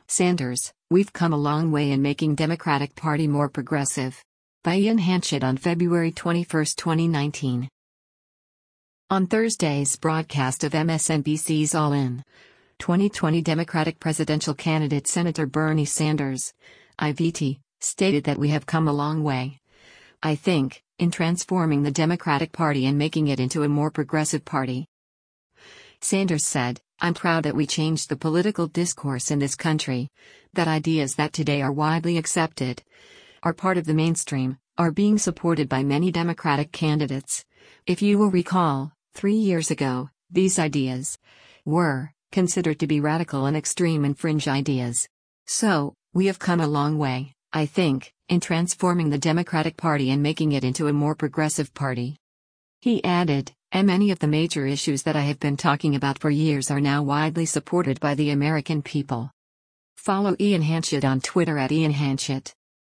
Sanders, we've come a long way in making Democratic Party more progressive. By Ian Hanchett on February 21, 2019. On Thursday's broadcast of MSNBC's All In, 2020 Democratic presidential candidate Senator Bernie Sanders, IVT, stated that we have come a long way, I think, in transforming the Democratic Party and making it into a more progressive party. Sanders said, I'm proud that we changed the political discourse in this country, that ideas that today are widely accepted, are part of the mainstream, are being supported by many Democratic candidates. If you will recall, 3 years ago, these ideas were considered to be radical and extreme and fringe ideas. So, we have come a long way, I think, in transforming the Democratic Party and making it into a more progressive party. He added, and many of the major issues that I have been talking about for years are now widely supported by the American people. Follow Ian Hanchett on Twitter @IanHanchett.